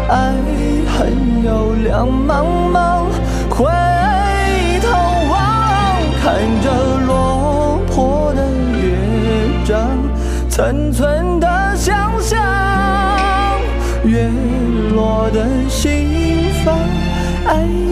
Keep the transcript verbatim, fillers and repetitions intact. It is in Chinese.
爱恨有两茫茫，回头望，看着落魄的乐章，层层的想象，月落的心房，爱